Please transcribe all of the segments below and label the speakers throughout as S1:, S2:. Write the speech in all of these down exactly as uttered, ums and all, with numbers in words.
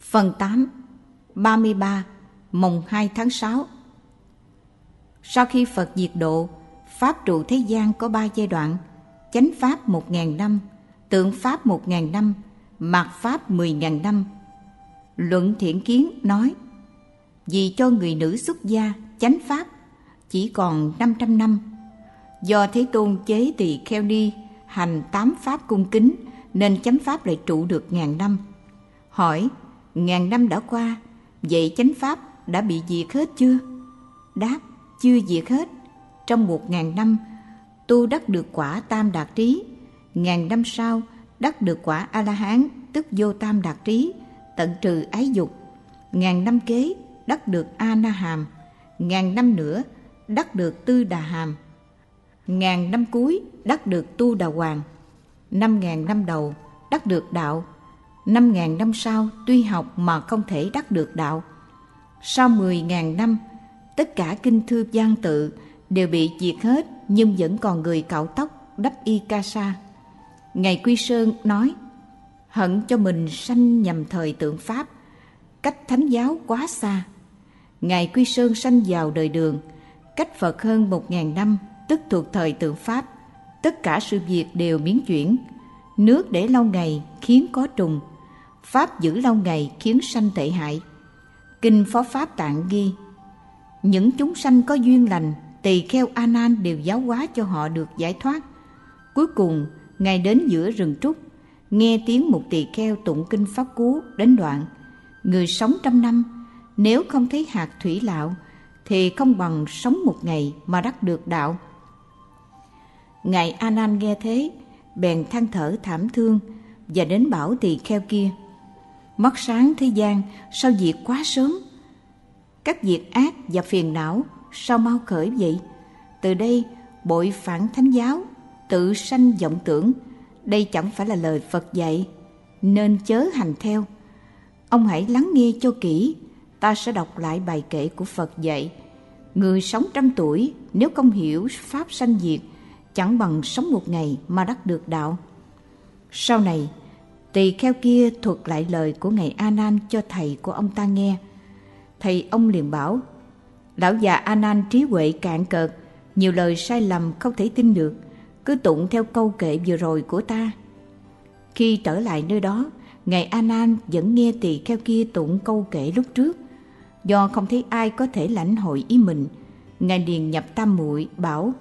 S1: Phần tám, ba mươi ba, mùng hai tháng sáu. Sau khi Phật diệt độ, Pháp trụ thế gian có ba giai đoạn: chánh Pháp một ngàn năm, tượng Pháp một ngàn năm, mạt Pháp mười ngàn năm. Luận Thiện Kiến nói, vì cho người nữ xuất gia chánh Pháp chỉ còn năm trăm năm, do Thế Tôn chế Tỳ Kheo Ni hành tám Pháp cung kính nên chánh Pháp lại trụ được ngàn năm. Hỏi, ngàn năm đã qua, vậy chánh Pháp đã bị diệt hết chưa? Đáp, chưa diệt hết. Trong một ngàn năm, tu đắc được quả tam đạt trí. Ngàn năm sau, đắc được quả A-la-hán, tức vô tam đạt trí, tận trừ ái dục. Ngàn năm kế, đắc được A-na-hàm. Ngàn năm nữa, đắc được tư đà hàm. Ngàn năm cuối, đắc được tu đà hoàng. Năm ngàn năm đầu, đắc được đạo. Năm ngàn năm sau, tuy học mà không thể đắc được đạo. Sau mười ngàn năm, tất cả kinh thư văn tự đều bị diệt hết, nhưng vẫn còn người cạo tóc đắp y ca sa. Ngài Quy Sơn nói, hận cho mình sanh nhầm thời tượng Pháp, cách thánh giáo quá xa. Ngài Quy Sơn sanh vào đời Đường, cách Phật hơn một ngàn năm, tức thuộc thời tượng Pháp. Tất cả sự việc đều biến chuyển. Nước để lâu ngày khiến có trùng, Pháp giữ lâu ngày khiến sanh tệ hại. Kinh Phó Pháp Tạng ghi, những chúng sanh có duyên lành, Tỳ Kheo A Nan đều giáo hóa cho họ được giải thoát. Cuối cùng, Ngài đến giữa rừng trúc, nghe tiếng một tỳ kheo tụng kinh Pháp Cú đến đoạn, người sống trăm năm, nếu không thấy hạt thủy lạo, thì không bằng sống một ngày mà đắc được đạo. Ngài A Nan nghe thế, bèn than thở thảm thương và đến bảo tỳ kheo kia, mắt sáng thế gian sao diệt quá sớm? Các việc ác và phiền não sao mau khởi vậy? Từ đây bội phản thánh giáo, tự sanh vọng tưởng, đây chẳng phải là lời Phật dạy, nên chớ hành theo. Ông hãy lắng nghe cho kỹ, ta sẽ đọc lại bài kệ của Phật dạy. Người sống trăm tuổi nếu không hiểu Pháp sanh diệt, chẳng bằng sống một ngày mà đắc được đạo. Sau này, tỳ kheo kia thuật lại lời của Ngài A Nan cho thầy của ông ta nghe. Thầy ông liền bảo, lão già A Nan trí huệ cạn cợt, nhiều lời sai lầm không thể tin được, cứ tụng theo câu kệ vừa rồi của ta. Khi trở lại nơi đó, Ngài A Nan vẫn nghe tỳ kheo kia tụng câu kệ lúc trước. Do không thấy ai có thể lãnh hội ý mình, Ngài liền nhập tam muội bảo,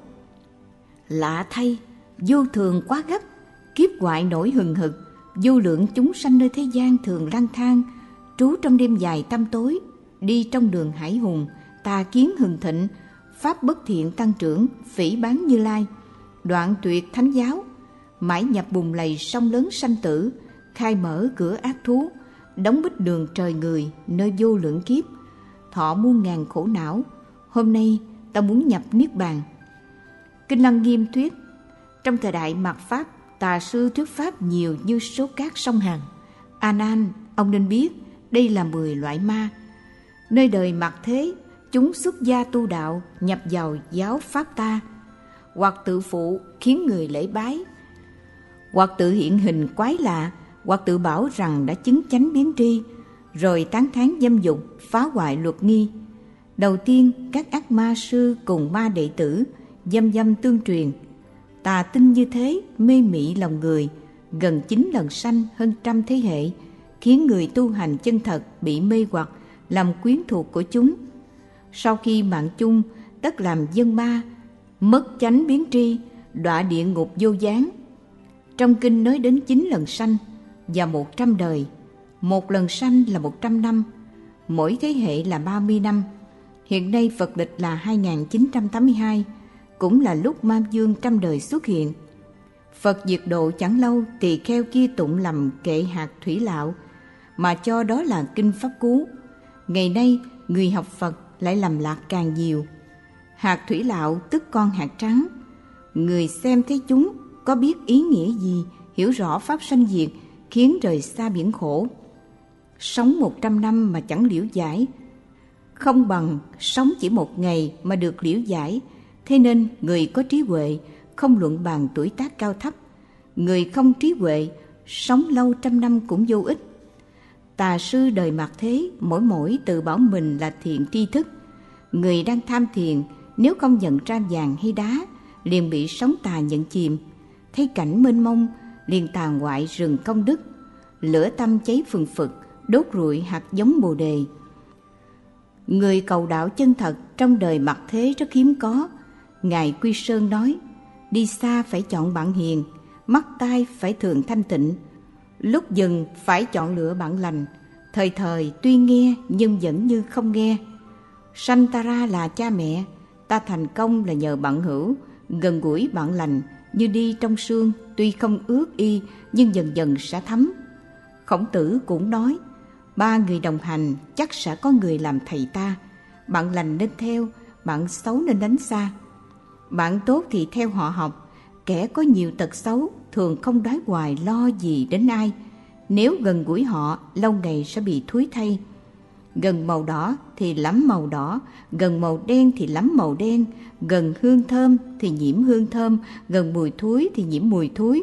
S1: lạ thay, vô thường quá gấp, kiếp hoại nổi hừng hực, vô lượng chúng sanh nơi thế gian thường lang thang, trú trong đêm dài tăm tối, đi trong đường hải hùng, tà kiến hừng thịnh, pháp bất thiện tăng trưởng, phỉ báng Như Lai, đoạn tuyệt thánh giáo, mãi nhập bùn lầy sông lớn sanh tử, khai mở cửa ác thú, đóng bích đường trời người nơi vô lượng kiếp, thọ muôn ngàn khổ não. Hôm nay ta muốn nhập niết bàn. Kinh Lăng Nghiêm thuyết, trong thời đại mạt Pháp, tà sư thuyết pháp nhiều như số cát sông Hằng. A Nan, ông nên biết đây là mười loại ma. Nơi đời mạt thế, chúng xuất gia tu đạo, nhập vào giáo pháp ta, hoặc tự phụ khiến người lễ bái, hoặc tự hiện hình quái lạ, hoặc tự bảo rằng đã chứng chánh biến tri, rồi tán thán dâm dục, phá hoại luật nghi. Đầu tiên, các ác ma sư cùng ma đệ tử dâm dâm tương truyền. Tà tinh như thế mê mị lòng người, gần chín lần sanh hơn trăm thế hệ, khiến người tu hành chân thật bị mê hoặc, làm quyến thuộc của chúng. Sau khi mạng chung, tất làm dân ma, mất chánh biến tri, đọa địa ngục vô gián. Trong kinh nói đến chín lần sanh và một trăm đời. Một lần sanh là một trăm năm, mỗi thế hệ là ba mươi năm. Hiện nay Phật lịch là hai nghìn chín trăm tám mươi hai, cũng là lúc Ma Dương trăm đời xuất hiện. Phật diệt độ chẳng lâu, tỳ kheo kia tụng lầm kệ hạt thủy lạo, mà cho đó là kinh Pháp Cú. Ngày nay, người học Phật lại lầm lạc càng nhiều. Hạt thủy lạo tức con hạt trắng. Người xem thấy chúng có biết ý nghĩa gì, hiểu rõ Pháp sanh diệt, khiến rời xa biển khổ. Sống một trăm năm mà chẳng liễu giải, không bằng sống chỉ một ngày mà được liễu giải. Thế nên người có trí huệ không luận bàn tuổi tác cao thấp, người không trí huệ sống lâu trăm năm cũng vô ích. Tà sư đời Mạt Thế mỗi mỗi tự bảo mình là thiện tri thức. Người đang tham thiền nếu không nhận ra vàng hay đá, liền bị sóng tà nhận chìm. Thấy cảnh mênh mông, liền tàn hoại rừng công đức. Lửa tâm cháy phừng phực, đốt rụi hạt giống bồ đề. Người cầu đạo chân thật trong đời Mạt Thế rất hiếm có. Ngài Quy Sơn nói, đi xa phải chọn bạn hiền, mắt tai phải thường thanh tịnh. Lúc dừng phải chọn lựa bạn lành, thời thời tuy nghe nhưng vẫn như không nghe. Sanh ta ra là cha mẹ, ta thành công là nhờ bạn hữu, gần gũi bạn lành như đi trong sương, tuy không ướt y nhưng dần dần sẽ thấm. Khổng Tử cũng nói, ba người đồng hành chắc sẽ có người làm thầy ta. Bạn lành nên theo, bạn xấu nên đánh xa. Bạn tốt thì theo họ học, kẻ có nhiều tật xấu thường không đói hoài lo gì đến ai. Nếu gần gũi họ, lâu ngày sẽ bị thúi thay. Gần màu đỏ thì lắm màu đỏ, gần màu đen thì lắm màu đen, gần hương thơm thì nhiễm hương thơm, gần mùi thúi thì nhiễm mùi thúi.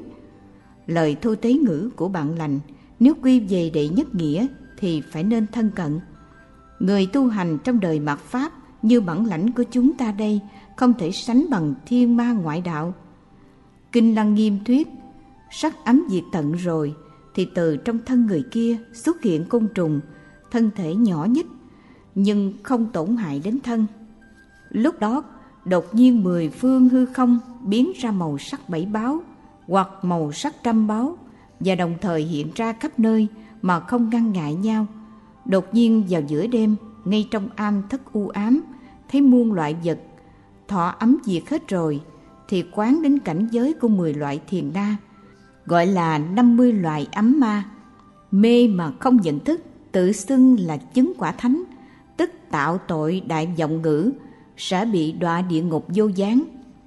S1: Lời thô tế ngữ của bạn lành, nếu quy về đệ nhất nghĩa thì phải nên thân cận. Người tu hành trong đời mạt Pháp như bản lãnh của chúng ta đây không thể sánh bằng thiên ma ngoại đạo. Kinh Lăng Nghiêm thuyết, sắc ấm diệt tận rồi thì từ trong thân người kia xuất hiện côn trùng, thân thể nhỏ nhích nhưng không tổn hại đến thân. Lúc đó đột nhiên mười phương hư không biến ra màu sắc bảy báo hoặc màu sắc trăm báo, và đồng thời hiện ra khắp nơi mà không ngăn ngại nhau. Đột nhiên vào giữa đêm, ngay trong am thất u ám, thấy muôn loại vật. Thọ ấm diệt hết rồi thì quán đến cảnh giới của mười loại thiền na, gọi là năm mươi loại ấm ma. Mê mà không nhận thức, tự xưng là chứng quả thánh, tức tạo tội đại vọng ngữ, sẽ bị đọa địa ngục vô gián.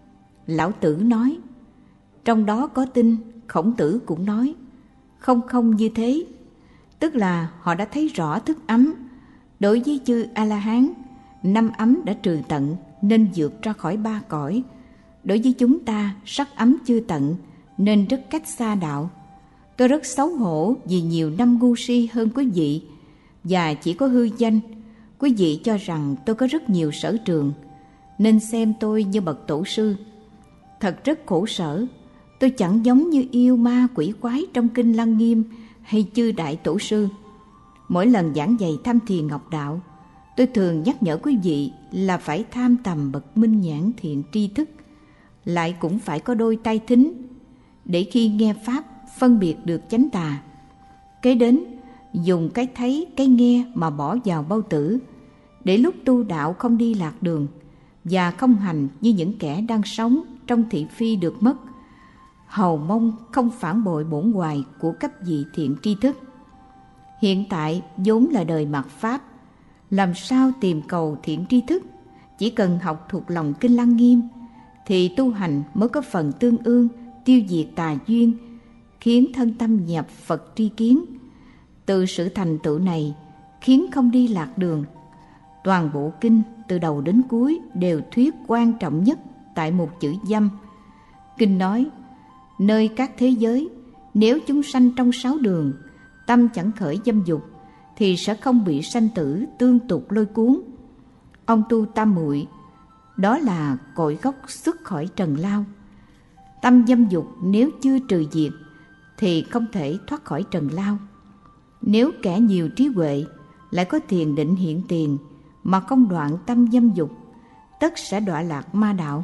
S1: Lão Tử nói, trong đó có tinh. Khổng Tử cũng nói, không không như thế, tức là họ đã thấy rõ thức ấm. Đối với chư A-la-hán, năm ấm đã trừ tận nên vượt ra khỏi ba cõi. Đối với chúng ta, sắc ấm chưa tận nên rất cách xa đạo. Tôi rất xấu hổ vì nhiều năm ngu si hơn quý vị, và chỉ có hư danh. Quý vị cho rằng tôi có rất nhiều sở trường, nên xem tôi như bậc tổ sư. Thật rất khổ sở, tôi chẳng giống như yêu ma quỷ quái trong Kinh Lăng Nghiêm hay chư đại tổ sư. Mỗi lần giảng dạy tham thiền ngọc đạo, tôi thường nhắc nhở quý vị là phải tham tầm bậc minh nhãn thiện tri thức, lại cũng phải có đôi tai thính, để khi nghe Pháp phân biệt được chánh tà. Kế đến, dùng cái thấy, cái nghe mà bỏ vào bao tử, để lúc tu đạo không đi lạc đường, và không hành như những kẻ đang sống trong thị phi được mất, hầu mong không phản bội bổn hoài của cấp vị thiện tri thức. Hiện tại vốn là đời mạt Pháp, làm sao tìm cầu thiện tri thức? Chỉ cần học thuộc lòng Kinh Lăng Nghiêm thì tu hành mới có phần tương ương, tiêu diệt tà duyên, khiến thân tâm nhập Phật tri kiến. Từ sự thành tựu này khiến không đi lạc đường. Toàn bộ kinh từ đầu đến cuối đều thuyết quan trọng nhất tại một chữ dâm. Kinh nói, nơi các thế giới, nếu chúng sanh trong sáu đường, tâm chẳng khởi dâm dục, thì sẽ không bị sanh tử tương tục lôi cuốn. Ông tu tam muội, đó là cội gốc xuất khỏi trần lao. Tâm dâm dục nếu chưa trừ diệt thì không thể thoát khỏi trần lao. Nếu kẻ nhiều trí huệ lại có thiền định hiện tiền mà không đoạn tâm dâm dục, tất sẽ đọa lạc ma đạo.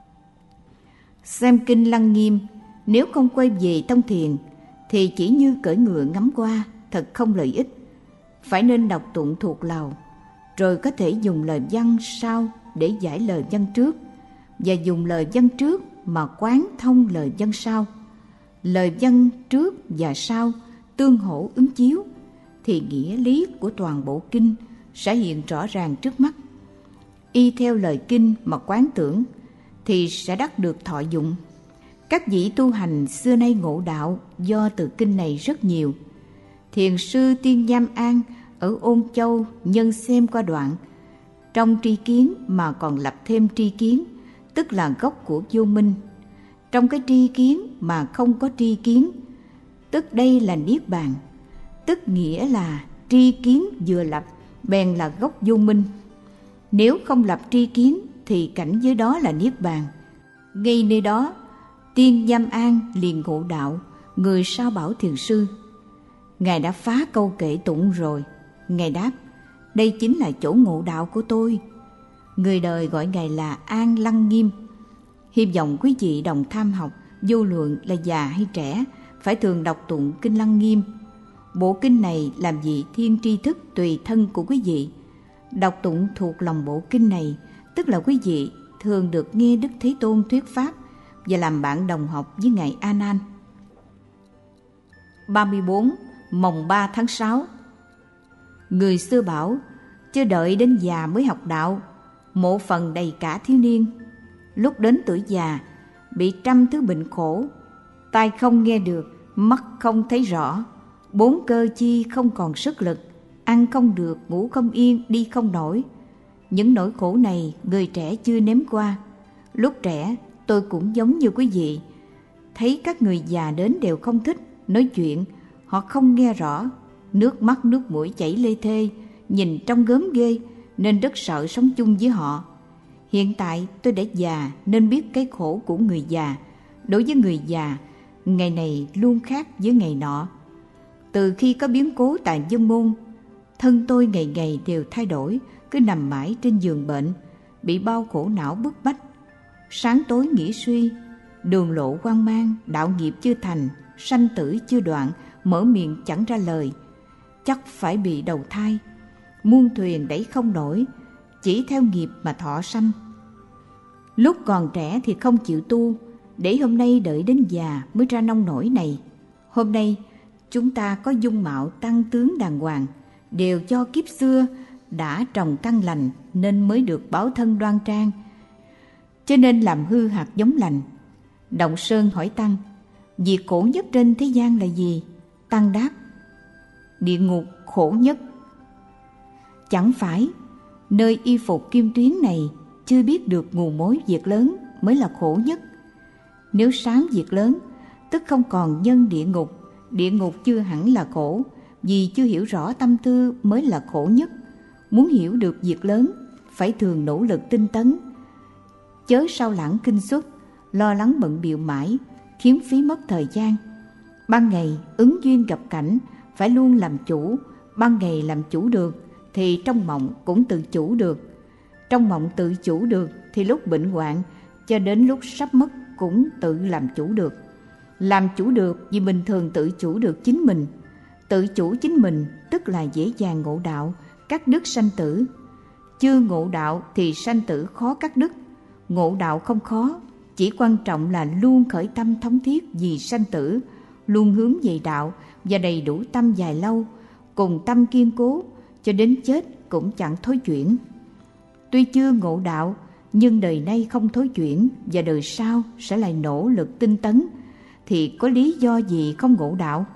S1: Xem Kinh Lăng Nghiêm, nếu không quay về tông thiền thì chỉ như cưỡi ngựa ngắm qua, thật không lợi ích. Phải nên đọc tụng thuộc lòng, rồi có thể dùng lời văn sau để giải lời văn trước, và dùng lời văn trước mà quán thông lời văn sau. Lời văn trước và sau tương hỗ ứng chiếu, thì nghĩa lý của toàn bộ kinh sẽ hiện rõ ràng trước mắt. Y theo lời kinh mà quán tưởng thì sẽ đắc được thọ dụng. Các vị tu hành xưa nay ngộ đạo do từ kinh này rất nhiều. Thiền sư Tiên Nham An ở Ôn Châu nhân xem qua đoạn, trong tri kiến mà còn lập thêm tri kiến, tức là gốc của vô minh. Trong cái tri kiến mà không có tri kiến, tức đây là niết bàn, tức nghĩa là tri kiến vừa lập bèn là gốc vô minh. Nếu không lập tri kiến thì cảnh giới đó là niết bàn. Ngay nơi đó, Tiên Giam An liền ngộ đạo. Người sao bảo thiền sư: Ngài đã phá câu kệ tụng rồi. Ngài đáp: đây chính là chỗ ngộ đạo của tôi. Người đời gọi Ngài là An Lăng Nghiêm. Hy vọng quý vị đồng tham học, vô luận là già hay trẻ, phải thường đọc tụng Kinh Lăng Nghiêm. Bộ kinh này làm vị thiên tri thức tùy thân của quý vị. Đọc tụng thuộc lòng bộ kinh này, tức là quý vị thường được nghe Đức Thế Tôn thuyết pháp và làm bạn đồng học với Ngài A Nan. ba mươi bốn. Mồng ba tháng sáu. Người xưa bảo: chưa đợi đến già mới học đạo, mộ phần đầy cả thiếu niên. Lúc đến tuổi già, bị trăm thứ bệnh khổ, tai không nghe được, mắt không thấy rõ, bốn cơ chi không còn sức lực, ăn không được, ngủ không yên, đi không nổi. Những nỗi khổ này người trẻ chưa nếm qua. Lúc trẻ tôi cũng giống như quý vị, thấy các người già đến đều không thích nói chuyện, họ không nghe rõ, nước mắt nước mũi chảy lê thê, nhìn trông gớm ghê, nên rất sợ sống chung với họ. Hiện tại tôi đã già nên biết cái khổ của người già. Đối với người già, ngày này luôn khác với ngày nọ. Từ khi có biến cố tại Vân Môn, thân tôi ngày ngày đều thay đổi, cứ nằm mãi trên giường bệnh, bị bao khổ não bức bách. Sáng tối nghĩ suy, đường lộ hoang mang, đạo nghiệp chưa thành, sanh tử chưa đoạn, mở miệng chẳng ra lời. Chắc phải bị đầu thai, muôn thuyền đẩy không nổi, chỉ theo nghiệp mà thọ sanh. Lúc còn trẻ thì không chịu tu, để hôm nay đợi đến già mới ra nông nổi này. Hôm nay chúng ta có dung mạo tăng tướng đàng hoàng, đều do kiếp xưa đã trồng căn lành nên mới được báo thân đoan trang, cho nên làm hư hạt giống lành. Động Sơn hỏi Tăng: việc khổ nhất trên thế gian là gì? Tăng đáp: địa ngục khổ nhất. Chẳng phải nơi y phục kim tuyến này chưa biết được nguồn mối việc lớn mới là khổ nhất. Nếu sáng việc lớn, tức không còn nhân địa ngục. Địa ngục chưa hẳn là khổ, vì chưa hiểu rõ tâm tư mới là khổ nhất. Muốn hiểu được việc lớn, phải thường nỗ lực tinh tấn, chớ sao lãng kinh xuất, lo lắng bận bịu mãi, khiến phí mất thời gian. Ban ngày ứng duyên gặp cảnh, phải luôn làm chủ. Ban ngày làm chủ được, thì trong mộng cũng tự chủ được. Trong mộng tự chủ được, thì lúc bệnh hoạn cho đến lúc sắp mất cũng tự làm chủ được. Làm chủ được vì mình thường tự chủ được chính mình. Tự chủ chính mình tức là dễ dàng ngộ đạo, cắt đứt sanh tử. Chưa ngộ đạo thì sanh tử khó cắt đứt. Ngộ đạo không khó, chỉ quan trọng là luôn khởi tâm thống thiết vì sanh tử, luôn hướng về đạo và đầy đủ tâm dài lâu, cùng tâm kiên cố, cho đến chết cũng chẳng thối chuyển. Tuy chưa ngộ đạo, nhưng đời nay không thối chuyển và đời sau sẽ lại nỗ lực tinh tấn, thì có lý do gì không ngộ đạo?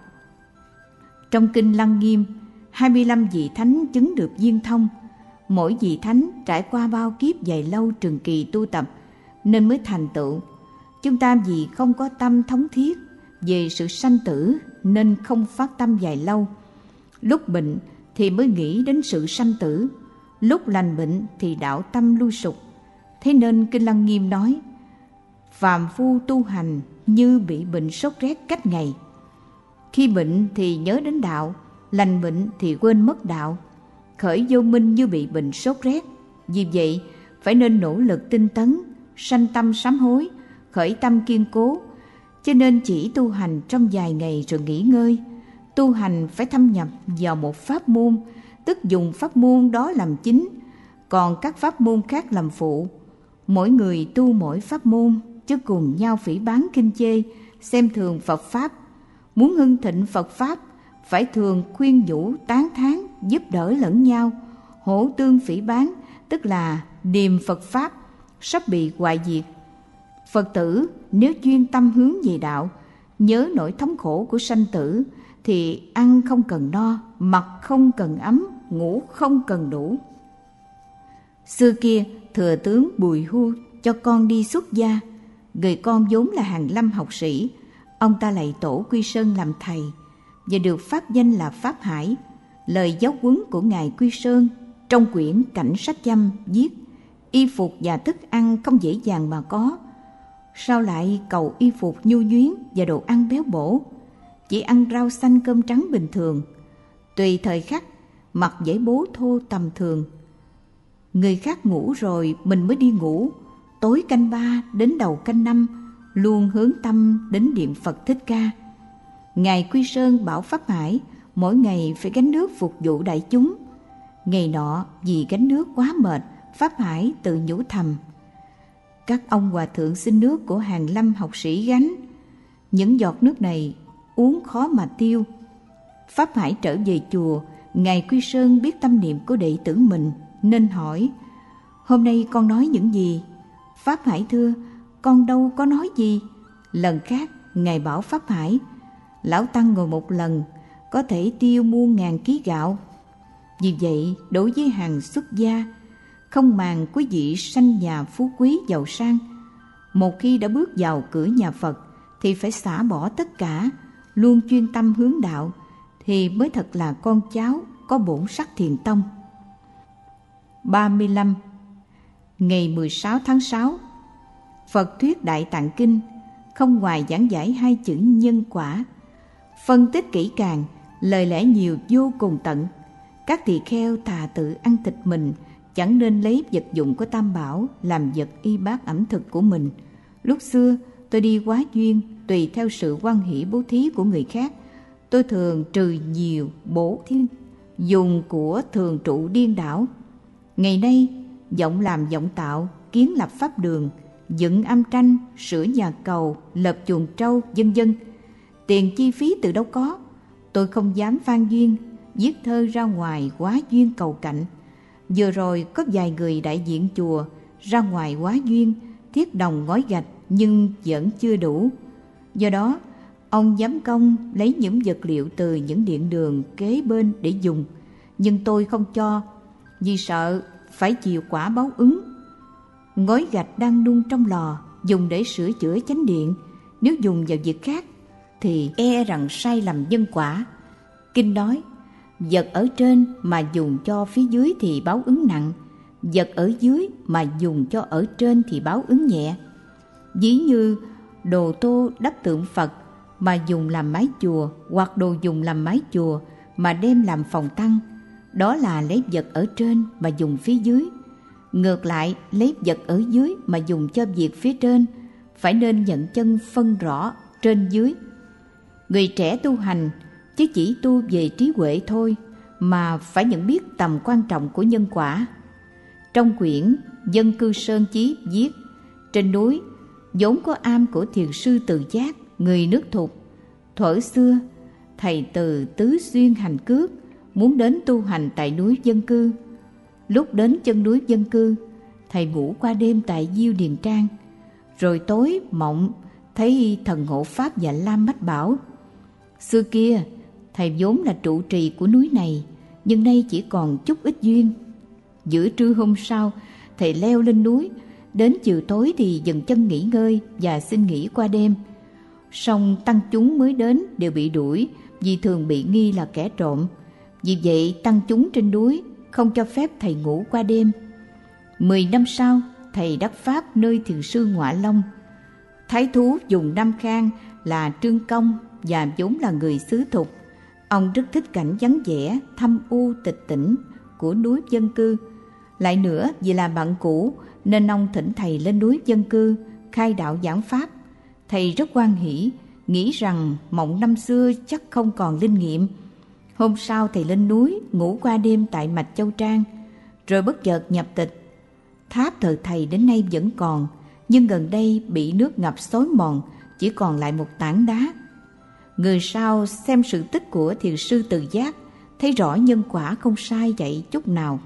S1: Trong Kinh Lăng Nghiêm, hai mươi lăm vị thánh chứng được viên thông. Mỗi vị thánh trải qua bao kiếp dài lâu trường kỳ tu tập nên mới thành tựu. Chúng ta vì không có tâm thống thiết về sự sanh tử nên không phát tâm dài lâu. Lúc bệnh thì mới nghĩ đến sự sanh tử, lúc lành bệnh thì đạo tâm lui sụp. Thế nên Kinh Lăng Nghiêm nói: phàm phu tu hành như bị bệnh sốt rét cách ngày. Khi bệnh thì nhớ đến đạo, lành bệnh thì quên mất đạo. Khởi vô minh như bị bệnh sốt rét. Vì vậy phải nên nỗ lực tinh tấn, sanh tâm sám hối, khởi tâm kiên cố. Cho nên chỉ tu hành trong vài ngày rồi nghỉ ngơi. Tu hành phải thâm nhập vào một pháp môn, tức dùng pháp môn đó làm chính, còn các pháp môn khác làm phụ. Mỗi người tu mỗi pháp môn, chứ cùng nhau phỉ báng kinh chê, xem thường Phật Pháp. Muốn hưng thịnh Phật Pháp, phải thường khuyên nhủ tán thán, giúp đỡ lẫn nhau. Hổ tương phỉ báng, tức là điềm Phật Pháp, sắp bị hoại diệt. Phật tử nếu chuyên tâm hướng về đạo, nhớ nỗi thống khổ của sanh tử, thì ăn không cần no, mặc không cần ấm, ngủ không cần đủ. Xưa kia, thừa tướng Bùi Hu cho con đi xuất gia. Người con vốn là hàn lâm học sĩ. Ông ta lạy tổ Quy Sơn làm thầy và được pháp danh là Pháp Hải. lời giáo huấn của Ngài Quy Sơn trong quyển Cảnh Sách Chăm viết: y phục và thức ăn không dễ dàng mà có, sao lại cầu y phục nhu nhuyến và đồ ăn béo bổ? Chỉ ăn rau xanh cơm trắng bình thường, tùy thời khắc mặc giấy bố thô tầm thường. Người khác ngủ rồi mình mới đi ngủ, tối canh ba đến đầu canh năm luôn hướng tâm đến điện Phật Thích Ca. Ngài Quy Sơn bảo Pháp Hải mỗi ngày phải gánh nước phục vụ đại chúng. Ngày nọ vì gánh nước quá mệt, Pháp Hải tự nhủ thầm: các ông hòa thượng xin nước của hàng lâm học sĩ gánh, những giọt nước này uống khó mà tiêu. Pháp Hải trở về chùa, Ngài Quy Sơn biết tâm niệm của đệ tử mình nên hỏi: hôm nay con nói những gì? Pháp Hải thưa: con đâu có nói gì. Lần khác Ngài bảo Pháp Hải: lão tăng ngồi một lần có thể tiêu muôn ngàn ký gạo. Vì vậy đối với hàng xuất gia, không màng quý vị sanh nhà phú quý giàu sang, một khi đã bước vào cửa nhà Phật thì phải xả bỏ tất cả, luôn chuyên tâm hướng đạo, thì mới thật là con cháu có bổn sắc thiền tông. ba mươi lăm. Ngày mười sáu tháng sáu, Phật thuyết Đại Tạng Kinh không ngoài giảng giải hai chữ nhân quả, phân tích kỹ càng, lời lẽ nhiều vô cùng tận. Các tỳ kheo thà tự ăn thịt mình, chẳng nên lấy vật dụng của Tam Bảo làm vật y bát ẩm thực của mình. Lúc xưa tôi đi quá duyên, tùy theo sự hoan hỷ bố thí của người khác, tôi thường trừ nhiều bổ thiên, dùng của thường trụ điên đảo. Ngày nay vọng làm vọng tạo, kiến lập pháp đường, dựng âm tranh, sửa nhà cầu, lập chuồng trâu, vân vân. Tiền chi phí từ đâu có. Tôi không dám phan duyên, viết thơ ra ngoài quá duyên cầu cạnh. Vừa rồi có vài người đại diện chùa ra ngoài quá duyên thiết đồng ngói gạch, nhưng vẫn chưa đủ. Do đó ông giám công lấy những vật liệu từ những điện đường kế bên để dùng, nhưng tôi không cho, vì sợ phải chịu quả báo ứng. Ngói gạch đang nung trong lò, dùng để sửa chữa chánh điện, nếu dùng vào việc khác thì e rằng sai lầm nhân quả. Kinh nói: vật ở trên mà dùng cho phía dưới thì báo ứng nặng, vật ở dưới mà dùng cho ở trên thì báo ứng nhẹ. Ví như đồ tô đắp tượng Phật mà dùng làm mái chùa, hoặc đồ dùng làm mái chùa mà đem làm phòng tăng, đó là lấy vật ở trên mà dùng phía dưới. Ngược lại, lấy vật ở dưới mà dùng cho việc phía trên, phải nên nhận chân phân rõ trên dưới. Người trẻ tu hành chứ chỉ tu về trí huệ thôi, mà phải nhận biết tầm quan trọng của nhân quả. Trong quyển Dân Cư Sơn Chí viết: trên núi vốn có am của thiền sư Từ Giác, người nước Thục. Thuở xưa thầy Từ tứ xuyên hành cước, muốn đến tu hành tại núi Dân Cư. Lúc đến chân núi Dân Cư, thầy ngủ qua đêm tại Diêu Điền Trang, rồi tối mộng thấy thần hộ pháp và Lam Mách bảo: xưa kia thầy vốn là trụ trì của núi này, nhưng nay chỉ còn chút ít duyên. Giữa trưa hôm sau, thầy leo lên núi, đến chiều tối thì dừng chân nghỉ ngơi và xin nghỉ qua đêm. Song tăng chúng mới đến đều bị đuổi, vì thường bị nghi là kẻ trộm. Vì vậy tăng chúng trên núi không cho phép thầy ngủ qua đêm. Mười năm sau, thầy đắc pháp nơi thiền sư Ngọa Long. Thái thú dùng Nam Khang là Trương Công và vốn là người xứ Thục. Ông rất thích cảnh vắng vẻ, thâm u tịch tĩnh của núi Dân Cư. Lại nữa, vì là bạn cũ nên ông thỉnh thầy lên núi Dân Cư khai đạo giảng pháp. Thầy rất hoan hỷ, nghĩ rằng mộng năm xưa chắc không còn linh nghiệm. Hôm sau thầy lên núi ngủ qua đêm tại Mạch Châu Trang, rồi bất chợt nhập tịch. Tháp thờ thầy đến nay vẫn còn, nhưng gần đây bị nước ngập xói mòn, chỉ còn lại một tảng đá. Người sau xem sự tích của thiền sư Từ Giác, thấy rõ nhân quả không sai dạy chút nào.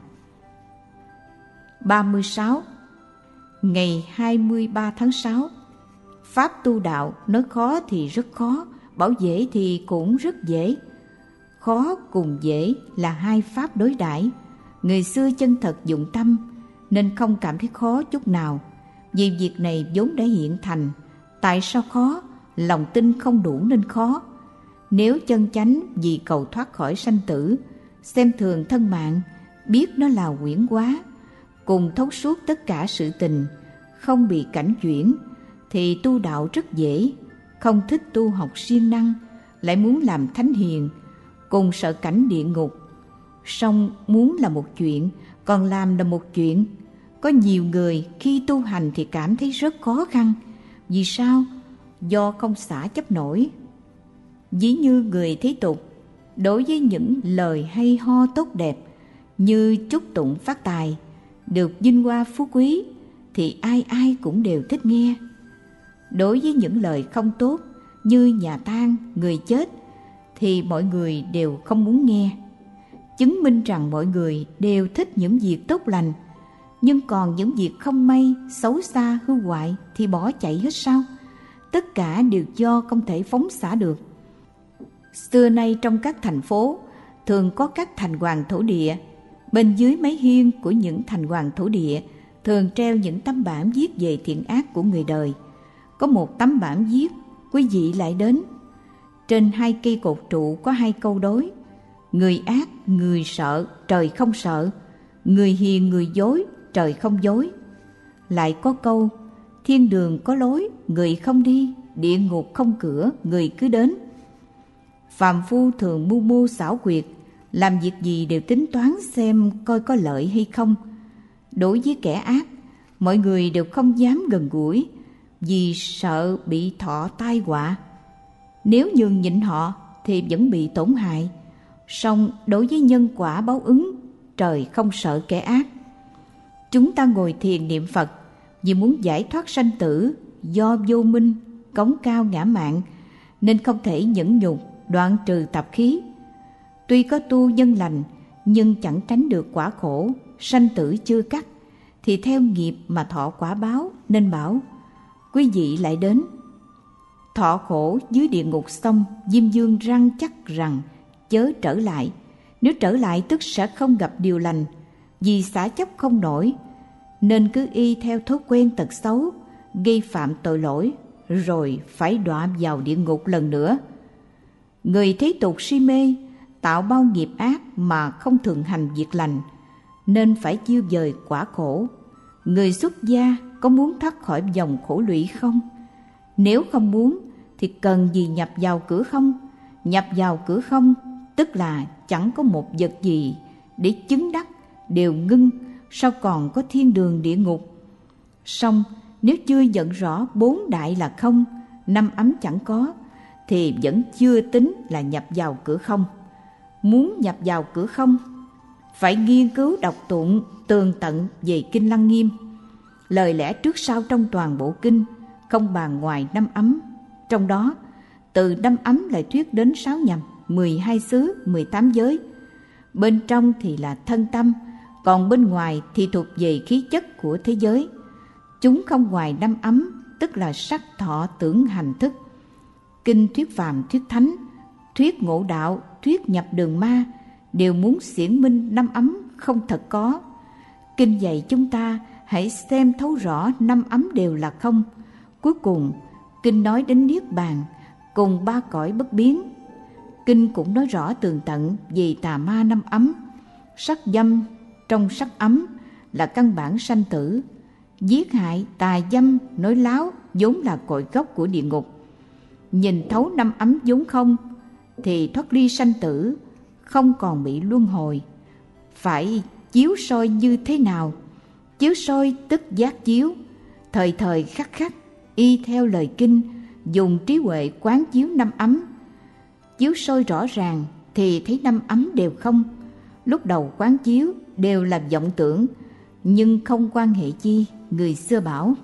S1: ba mươi sáu. Ngày hai mươi ba tháng sáu, pháp tu đạo nói khó thì rất khó, bảo dễ thì cũng rất dễ. Khó cùng dễ là hai pháp đối đãi. Người xưa chân thật dụng tâm nên không cảm thấy khó chút nào, vì việc này vốn đã hiện thành. Tại sao khó? Lòng tin không đủ nên khó. Nếu chân chánh vì cầu thoát khỏi sanh tử, xem thường thân mạng, biết nó là huyễn hóa, cùng thấu suốt tất cả sự tình, không bị cảnh chuyển, thì tu đạo rất dễ. Không thích tu học siêng năng, lại muốn làm thánh hiền, cùng sợ cảnh địa ngục. Song muốn là một chuyện, còn làm là một chuyện. Có nhiều người khi tu hành thì cảm thấy rất khó khăn. Vì sao? Do không xả chấp nổi. Ví như người thế tục, đối với những lời hay ho tốt đẹp như chúc tụng phát tài, được vinh hoa phú quý, thì ai ai cũng đều thích nghe. Đối với những lời không tốt như nhà tang, người chết, thì mọi người đều không muốn nghe. Chứng minh rằng mọi người đều thích những việc tốt lành, nhưng còn những việc không may, xấu xa, hư hoại thì bỏ chạy hết sao? Tất cả đều do không thể phóng xả được. Xưa nay trong các thành phố thường có các thành hoàng thổ địa. Bên dưới mái hiên của những thành hoàng thổ địa thường treo những tấm bảng viết về thiện ác của người đời. Có một tấm bảng viết quý vị lại đến. Trên hai cây cột trụ có hai câu đối: người ác người sợ, trời không sợ; người hiền người dối, trời không dối. Lại có câu: thiên đường có lối, người không đi; địa ngục không cửa, người cứ đến. Phàm phu thường mưu mô xảo quyệt, làm việc gì đều tính toán xem coi có lợi hay không. Đối với kẻ ác, mọi người đều không dám gần gũi, vì sợ bị thọ tai họa. Nếu nhường nhịn họ thì vẫn bị tổn hại. Song đối với nhân quả báo ứng, trời không sợ kẻ ác. Chúng ta ngồi thiền niệm Phật vì muốn giải thoát sanh tử, do vô minh, cống cao ngã mạn, nên không thể nhẫn nhục, đoạn trừ tạp khí. Tuy có tu nhân lành, nhưng chẳng tránh được quả khổ, sanh tử chưa cắt, thì theo nghiệp mà thọ quả báo, nên bảo quý vị lại đến. Thọ khổ dưới địa ngục xong, Diêm Vương răn chắc rằng chớ trở lại. Nếu trở lại tức sẽ không gặp điều lành, vì xả chấp không nổi, nên cứ y theo thói quen tật xấu, gây phạm tội lỗi, rồi phải đọa vào địa ngục lần nữa. Người thế tục si mê, tạo bao nghiệp ác mà không thường hành việc lành, nên phải chiêu dời quả khổ. Người xuất gia có muốn thoát khỏi vòng khổ lụy không? Nếu không muốn thì cần gì nhập vào cửa không? Nhập vào cửa không tức là chẳng có một vật gì để chứng đắc, đều ngưng, sao còn có thiên đường địa ngục? Song nếu chưa nhận rõ bốn đại là không, năm ấm chẳng có, thì vẫn chưa tính là nhập vào cửa không. Muốn nhập vào cửa không, phải nghiên cứu đọc tụng tường tận về Kinh Lăng Nghiêm. Lời lẽ trước sau trong toàn bộ kinh không bàn ngoài năm ấm. Trong đó, từ năm ấm lại thuyết đến sáu nhằm, mười hai xứ, mười tám giới. Bên trong thì là thân tâm, còn bên ngoài thì thuộc về khí chất của thế giới. Chúng không ngoài năm ấm, tức là sắc, thọ, tưởng, hành, thức. Kinh thuyết phàm, thuyết thánh, thuyết ngộ đạo, thuyết nhập đường ma đều muốn xiển minh năm ấm không thật có. Kinh dạy chúng ta hãy xem thấu rõ năm ấm đều là không. Cuối cùng, Kinh nói đến Niết Bàn cùng ba cõi bất biến. Kinh cũng nói rõ tường tận về tà ma năm ấm. Sắc dâm trong sắc ấm là căn bản sanh tử. Giết hại, tà dâm, nói láo vốn là cội gốc của địa ngục. Nhìn thấu năm ấm vốn không thì thoát ly sanh tử, không còn bị luân hồi. Phải chiếu soi như thế nào? Chiếu soi tức giác chiếu, thời thời khắc khắc y theo lời kinh, dùng trí huệ quán chiếu năm ấm. Chiếu soi rõ ràng thì thấy năm ấm đều không. Lúc đầu quán chiếu đều là vọng tưởng, nhưng không quan hệ chi. Người xưa bảo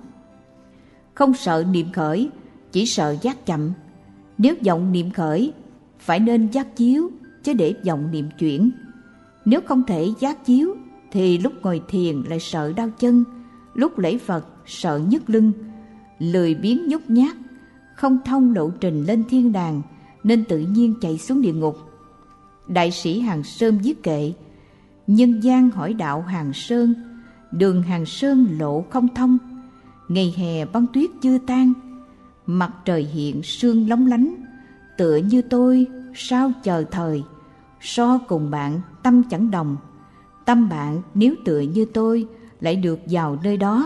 S1: không sợ niệm khởi, chỉ sợ giác chậm. Nếu vọng niệm khởi, phải nên giác chiếu, chứ để vọng niệm chuyển. Nếu không thể giác chiếu, thì lúc ngồi thiền lại sợ đau chân, lúc lễ Phật sợ nhức lưng, lười biếng nhút nhát, không thông lộ trình lên thiên đàng, nên tự nhiên chạy xuống địa ngục. Đại sĩ Hàng Sơn viết kệ: nhân gian hỏi đạo Hàng Sơn, đường Hàng Sơn lộ không thông. Ngày hè băng tuyết chưa tan, mặt trời hiện sương lóng lánh. Tựa như tôi sao chờ thời, so cùng bạn tâm chẳng đồng. Tâm bạn nếu tựa như tôi lại được vào nơi đó.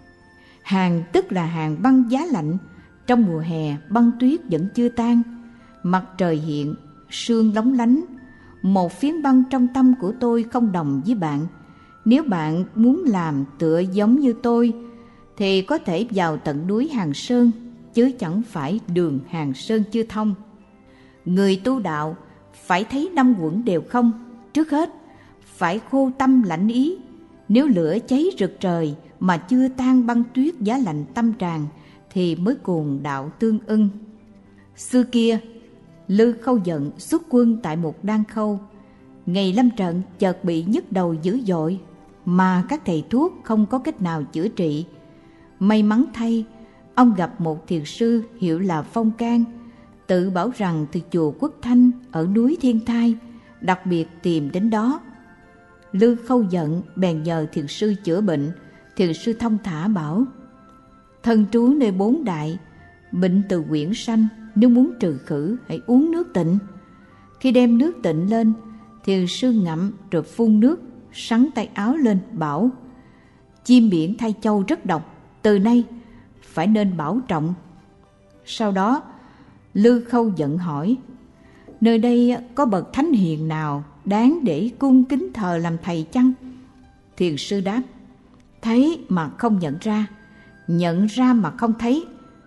S1: Hàng tức là hàng băng giá lạnh. Trong mùa hè băng tuyết vẫn chưa tan, mặt trời hiện, sương lóng lánh. Một phiến băng trong tâm của tôi không đồng với bạn. Nếu bạn muốn làm tựa giống như tôi thì có thể vào tận núi Hàng Sơn, chứ chẳng phải đường Hàng Sơn chưa thông. Người tu đạo phải thấy năm quẩn đều không. Trước hết phải khô tâm lãnh ý. Nếu lửa cháy rực trời mà chưa tan băng tuyết giá lạnh tâm tràn thì mới cuồng đạo tương ưng. Xưa kia, Lư Khâu Dận xuất quân tại một đan khâu. Ngày lâm trận chợt bị nhức đầu dữ dội, mà các thầy thuốc không có cách nào chữa trị. May mắn thay, ông gặp một thiền sư hiệu là Phong Can, tự bảo rằng từ chùa Quốc Thanh ở núi Thiên Thai, đặc biệt tìm đến đó. Lư Khâu Dận bèn nhờ thiền sư chữa bệnh. Thiền sư thông thả bảo: thân trú nơi bốn đại, bệnh từ quyển sanh, nếu muốn trừ khử hãy uống nước tịnh. Khi đem nước tịnh lên, thiền sư ngậm rồi phun nước, sắn tay áo lên bảo: chim biển thai châu rất độc, từ nay phải nên bảo trọng. Sau đó Lư Khâu Dận hỏi: nơi đây có bậc thánh hiền nào đáng để cung kính thờ làm thầy chăng? Thiền sư đáp: thấy mà không nhận ra, nhận ra mà không thấy.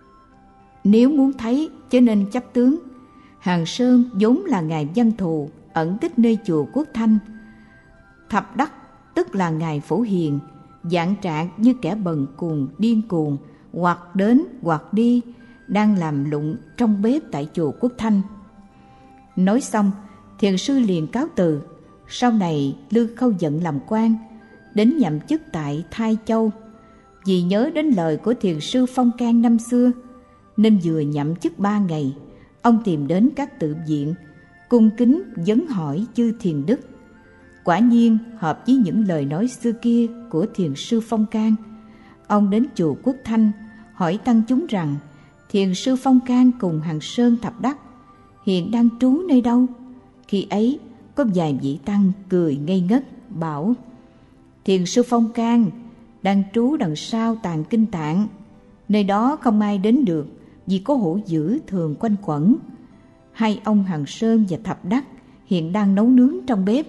S1: Nếu muốn thấy chớ nên chấp tướng. Hàng Sơn vốn là ngài Văn Thù, ẩn tích nơi chùa Quốc Thanh. Thập Đắc tức là ngài Phổ Hiền, dạng trạng như kẻ bần cùng điên cuồng, hoặc đến hoặc đi, đang làm lụng trong bếp tại chùa Quốc Thanh. Nói xong, thiền sư liền cáo từ. Sau này Lư Khâu Dận làm quan, đến nhậm chức tại Thai Châu. Vì nhớ đến lời của thiền sư Phong Can năm xưa, nên vừa nhậm chức ba ngày, ông tìm đến các tự viện, cung kính vấn hỏi chư thiền đức. Quả nhiên hợp với những lời nói xưa kia của thiền sư Phong Can. Ông đến chùa Quốc Thanh hỏi tăng chúng rằng thiền sư Phong Can cùng Hàng Sơn Thập Đắc hiện đang trú nơi đâu. Khi ấy có vài vị tăng cười ngây ngất bảo: thiền sư Phong Can đang trú đằng sau tàng kinh tạng, nơi đó không ai đến được vì có hổ dữ thường quanh quẩn. Hai ông Hàng Sơn và Thập Đắc hiện đang nấu nướng trong bếp.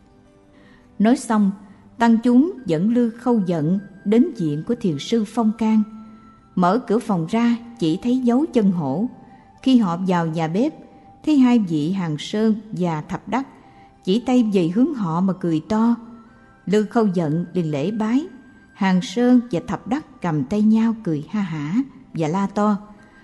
S1: Nói xong, tăng chúng dẫn Lư Khâu Dận đến viện của thiền sư Phong Can. Mở cửa phòng ra chỉ thấy dấu chân hổ. Khi họ vào nhà bếp, thấy hai vị Hàng Sơn và Thập Đắc chỉ tay về hướng họ mà cười to. Lư Khâu Dận liền lễ bái. Hàng Sơn và Thập Đắc cầm tay nhau cười ha hả và la to: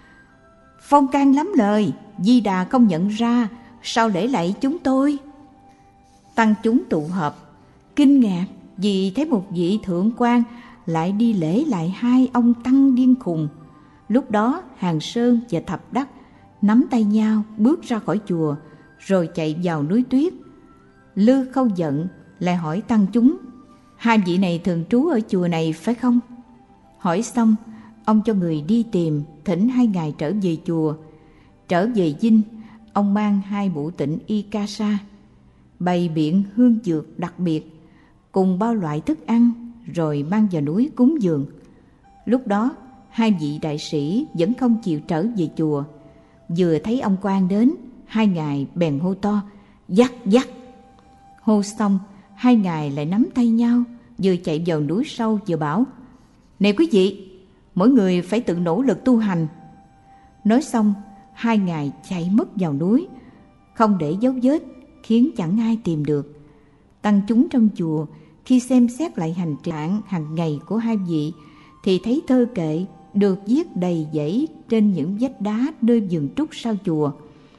S1: Phong Can lắm lời, Di Đà không nhận ra, sao lễ lạy chúng tôi? Tăng chúng tụ họp kinh ngạc vì thấy một vị thượng quan lại đi lễ lại hai ông tăng điên khùng. Lúc đó Hàng Sơn và Thập Đắc nắm tay nhau bước ra khỏi chùa rồi chạy vào núi tuyết. Lư Khâu Dận lại hỏi tăng chúng: hai vị này thường trú ở chùa này phải không? Hỏi xong, ông cho người đi tìm, thỉnh hai ngài trở về chùa. Trở về dinh, ông mang hai bộ tịnh y ca sa, bày biện hương dược đặc biệt cùng bao loại thức ăn, rồi mang vào núi cúng dường. Lúc đó hai vị đại sĩ vẫn không chịu trở về chùa. Vừa thấy ông quan đến, hai ngài bèn hô to: dắt dắt. Hô xong, hai ngài lại nắm tay nhau, vừa chạy vào núi sâu vừa bảo: này quý vị, mỗi người phải tự nỗ lực tu hành. Nói xong, hai ngài chạy mất vào núi, không để dấu vết, khiến chẳng ai tìm được. Tăng chúng trong chùa khi xem xét lại hành trạng hàng ngày của hai vị thì thấy thơ kệ được viết đầy dãy trên những vách đá nơi vườn trúc sau chùa,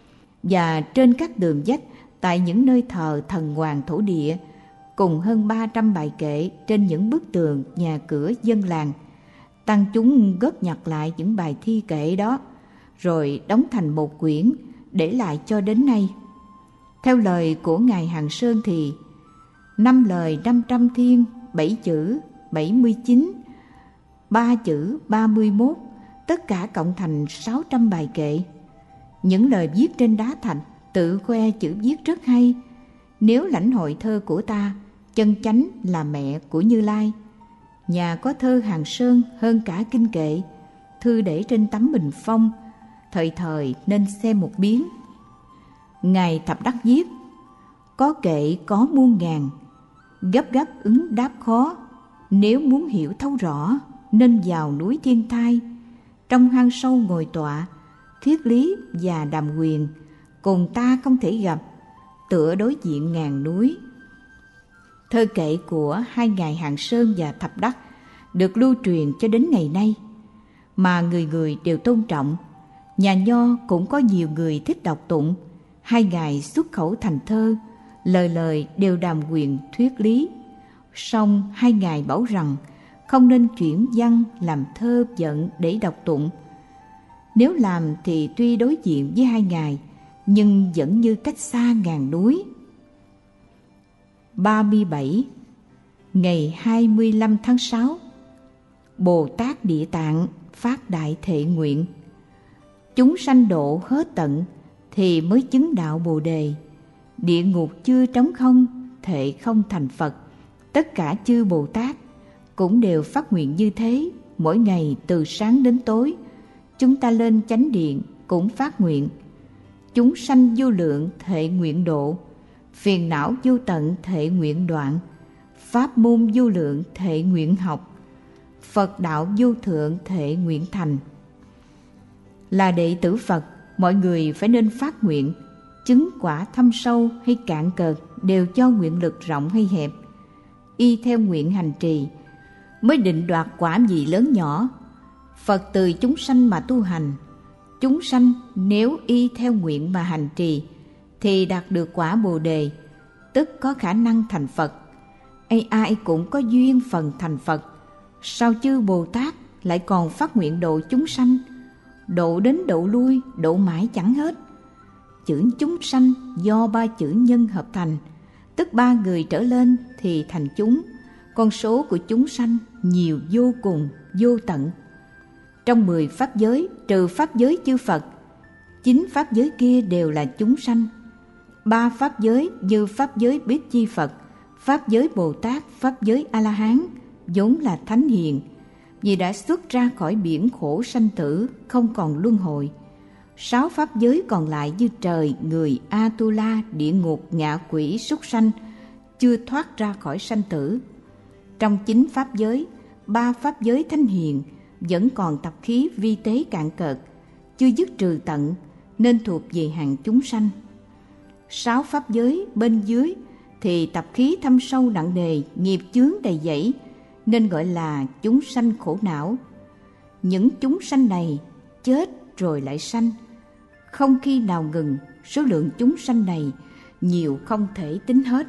S1: và trên các tường vách tại những nơi thờ thần hoàng thổ địa, cùng hơn ba trăm bài kệ trên những bức tường nhà cửa dân làng. Tăng chúng góp nhặt lại những bài thi kệ đó, rồi đóng thành một quyển để lại cho đến nay. Theo lời của ngài Hàng Sơn thì năm lời năm trăm thiên, bảy chữ bảy mươi chín, ba chữ ba mươi mốt, tất cả cộng thành sáu trăm bài kệ. Những lời viết trên đá thạch tự khoe chữ viết rất hay, Nếu lãnh hội thơ của ta, chân chánh là mẹ của Như Lai. Nhà có thơ Hàng Sơn hơn cả kinh kệ, thư để trên tấm bình phong, thời thời nên xem một biến. Ngài Thập Đắc viết: có kệ có muôn ngàn, gấp gáp ứng đáp khó. Nếu muốn hiểu thấu rõ, nên vào núi Thiên Thai, trong hang sâu ngồi tọa, thuyết lý và đàm quyền, cùng ta không thể gặp, tựa đối diện ngàn núi. Thơ kệ của hai ngài Hàng Sơn và Thập Đắc được lưu truyền cho đến ngày nay, mà người người đều tôn trọng. Nhà Nho cũng có nhiều người thích đọc tụng. Hai ngài xuất khẩu thành thơ, lời lời đều đàm quyền thuyết lý. Song hai ngài bảo rằng không nên chuyển văn làm thơ vận để đọc tụng. Nếu làm thì tuy đối diện với hai ngài, nhưng vẫn như cách xa ngàn núi. ba mươi bảy. Ngày hai mươi lăm tháng sáu, Bồ Tát Địa Tạng phát đại thệ nguyện: chúng sanh độ hết tận thì mới chứng đạo Bồ Đề. Địa ngục chưa trống không, thệ không thành Phật. Tất cả chư Bồ Tát cũng đều phát nguyện như thế. Mỗi ngày từ sáng đến tối, chúng ta lên chánh điện cũng phát nguyện: chúng sanh vô lượng thệ nguyện độ, phiền não vô tận thệ nguyện đoạn, pháp môn vô lượng thệ nguyện học, Phật đạo vô thượng thệ nguyện thành. Là đệ tử Phật, mọi người phải nên phát nguyện. Chứng quả thâm sâu hay cạn cợt đều cho nguyện lực rộng hay hẹp. Y theo nguyện hành trì mới định đoạt quả gì lớn nhỏ. Phật từ chúng sanh mà tu hành. Chúng sanh nếu y theo nguyện mà hành trì thì đạt được quả Bồ Đề, tức có khả năng thành Phật. Ai ai cũng có duyên phần thành Phật. Sao chư Bồ Tát lại còn phát nguyện độ chúng sanh? Độ đến độ lui, độ mãi chẳng hết. Chữ chúng sanh do ba chữ nhân hợp thành, tức ba người trở lên thì thành chúng. Con số của chúng sanh nhiều vô cùng, vô tận. Trong mười pháp giới, trừ pháp giới chư Phật, chín pháp giới kia đều là chúng sanh. Ba pháp giới như pháp giới Bích Chi Phật, pháp giới Bồ Tát, pháp giới A-la-hán vốn là thánh hiền, vì đã xuất ra khỏi biển khổ sanh tử, không còn luân hồi. Sáu pháp giới còn lại như trời, người, A-tu-la, địa ngục, ngạ quỷ, súc sanh chưa thoát ra khỏi sanh tử. Trong chín pháp giới, ba pháp giới thánh hiền vẫn còn tập khí vi tế cạn cợt, chưa dứt trừ tận, nên thuộc về hạng chúng sanh. Sáu pháp giới bên dưới thì tập khí thâm sâu nặng nề, nghiệp chướng đầy dẫy, nên gọi là chúng sanh khổ não. Những chúng sanh này chết rồi lại sanh, không khi nào ngừng. Số lượng chúng sanh này nhiều không thể tính hết.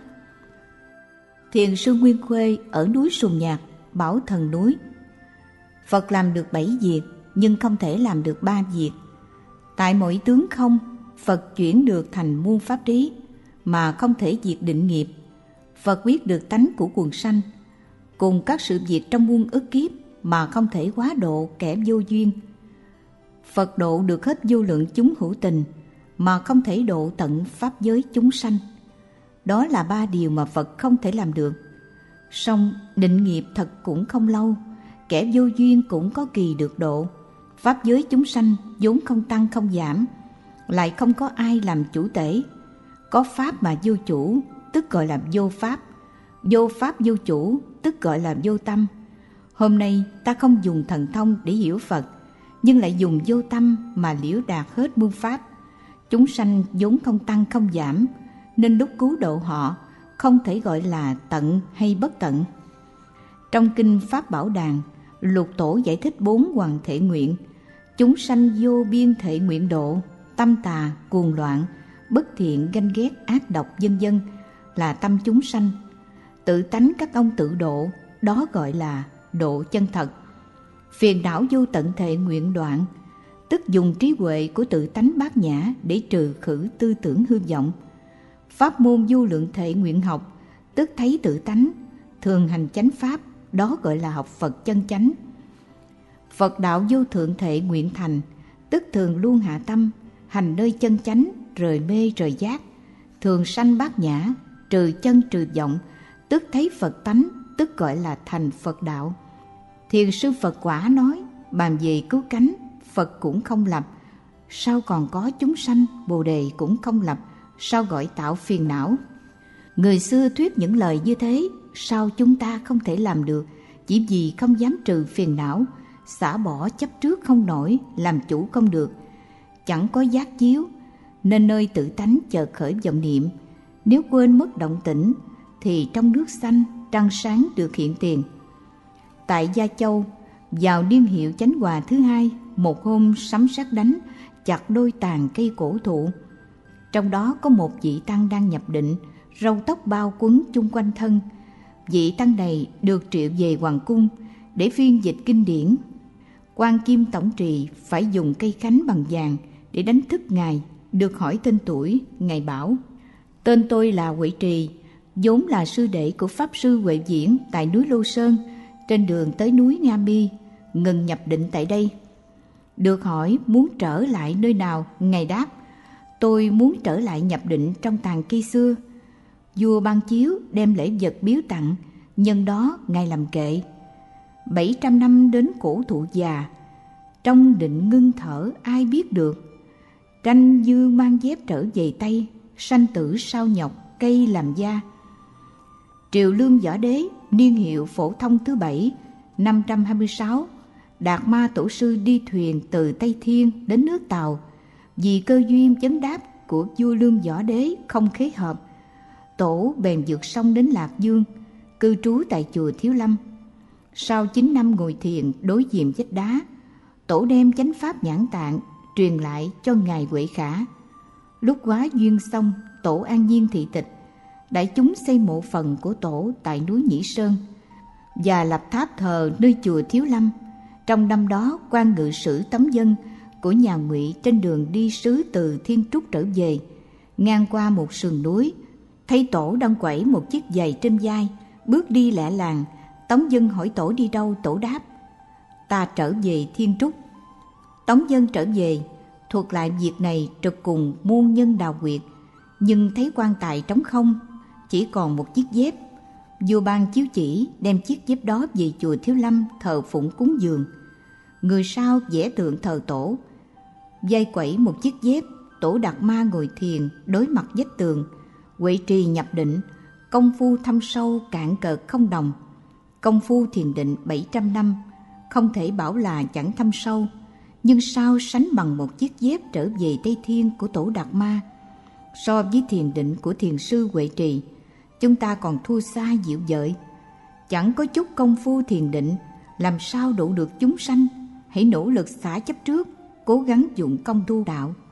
S1: Thiền sư Nguyên Khuê ở núi Sùng Nhạc bảo thần núi: Phật làm được bảy việc, nhưng không thể làm được ba việc. Tại mỗi tướng không, Phật chuyển được thành muôn pháp trí, mà không thể diệt định nghiệp. Phật biết được tánh của quần sanh, cùng các sự việc trong muôn ức kiếp, mà không thể quá độ kẻ vô duyên. Phật độ được hết vô lượng chúng hữu tình, mà không thể độ tận pháp giới chúng sanh. Đó là ba điều mà Phật không thể làm được. Song định nghiệp thật cũng không lâu, kẻ vô duyên cũng có kỳ được độ. Pháp giới chúng sanh vốn không tăng không giảm, lại không có ai làm chủ tể. Có pháp mà vô chủ, tức gọi là vô pháp. Vô pháp vô chủ, tức gọi là vô tâm. Hôm nay ta không dùng thần thông để hiểu Phật, nhưng lại dùng vô tâm mà liễu đạt hết muôn pháp. Chúng sanh vốn không tăng không giảm, nên lúc cứu độ họ không thể gọi là tận hay bất tận. Trong kinh Pháp Bảo Đàn, Lục Tổ giải thích bốn hoàng thể nguyện: chúng sanh vô biên thể nguyện độ, tâm tà, cuồng loạn, bất thiện, ganh ghét, ác độc, vân vân là tâm chúng sanh. Tự tánh các ông tự độ, đó gọi là độ chân thật. Phiền não vô tận thể nguyện đoạn, tức dùng trí huệ của tự tánh bát nhã để trừ khử tư tưởng hư vọng. Pháp môn vô lượng thể nguyện học, tức thấy tự tánh, thường hành chánh pháp, đó gọi là học Phật chân chánh. Phật đạo vô thượng thể nguyện thành, tức thường luôn hạ tâm, hành nơi chân chánh, rời mê rời giác, thường sanh bát nhã, trừ chân trừ vọng, tức thấy Phật tánh, tức gọi là thành Phật đạo. Thiền sư Phật Quả nói, bàn về cứu cánh, Phật cũng không lập, sao còn có chúng sanh? Bồ đề cũng không lập, sao gọi tạo phiền não? Người xưa thuyết những lời như thế, sao chúng ta không thể làm được? Chỉ vì không dám trừ phiền não, xả bỏ chấp trước không nổi, làm chủ không được, chẳng có giác chiếu, nên nơi tự tánh chợt khởi vọng niệm. Nếu quên mất động tĩnh, thì trong nước xanh trăng sáng được hiện tiền. Tại Gia Châu, vào niên hiệu Chánh Hòa thứ hai, một hôm sấm sét đánh, chặt đôi tàn cây cổ thụ. Trong đó có một vị tăng đang nhập định, râu tóc bao quấn chung quanh thân. Vị tăng này được triệu về hoàng cung để phiên dịch kinh điển. Quan Kim tổng trì phải dùng cây khánh bằng vàng để đánh thức ngài. Được hỏi tên tuổi, ngài bảo: tên tôi là Huệ Trì, vốn là sư đệ của pháp sư Huệ Viễn tại núi Lô Sơn. Trên đường tới núi Nga Mi, ngừng nhập định tại đây. Được hỏi muốn trở lại nơi nào, ngài đáp: tôi muốn trở lại nhập định trong tàn cây xưa. Vua ban chiếu đem lễ vật biếu tặng, nhân đó ngài làm kệ. Bảy trăm năm đến cổ thụ già, trong định ngưng thở ai biết được. Tranh dư mang dép trở về Tây, sanh tử sao nhọc cây làm da. Triều Lương Võ Đế, niên hiệu Phổ Thông thứ bảy, năm trăm hai mươi sáu, Đạt Ma Tổ sư đi thuyền từ Tây Thiên đến nước Tàu. Vì cơ duyên vấn đáp của vua Lương Võ Đế không khế hợp, tổ bèn vượt sông đến Lạc Dương, cư trú tại chùa Thiếu Lâm. Sau chín năm ngồi thiền đối diện vách đá, tổ đem chánh pháp Nhãn Tạng truyền lại cho ngài Huệ Khả. Lúc quá duyên xong, tổ an nhiên thị tịch, đại chúng xây mộ phần của tổ tại núi Nhĩ Sơn và lập tháp thờ nơi chùa Thiếu Lâm. Trong năm đó, quan ngự sử Tấm Dân của nhà Ngụy trên đường đi sứ từ Thiên Trúc trở về, ngang qua một sườn núi, thấy tổ đang quẩy một chiếc giày trên vai, bước đi lẹ làng. Tống Dân hỏi tổ đi đâu, tổ đáp: ta trở về Thiên Trúc. Tống Dân trở về, thuật lại việc này trực cùng môn nhân Đào Quyệt, nhưng thấy quan tài trống không, chỉ còn một chiếc dép. Vua ban chiếu chỉ đem chiếc dép đó về chùa Thiếu Lâm thờ phụng cúng dường. Người sau vẽ tượng thờ tổ, vai quẩy một chiếc dép. Tổ Đạt Ma ngồi thiền đối mặt vách tường. Huệ Trì nhập định, công phu thâm sâu cạn cợt không đồng. Công phu thiền định bảy trăm năm, không thể bảo là chẳng thâm sâu, nhưng sao sánh bằng một chiếc dép trở về Tây Thiên của tổ Đạt Ma. So với thiền định của thiền sư Huệ Trì, chúng ta còn thua xa dịu dợi. Chẳng có chút công phu thiền định, làm sao độ được chúng sanh? Hãy nỗ lực xả chấp trước, cố gắng dụng công tu đạo.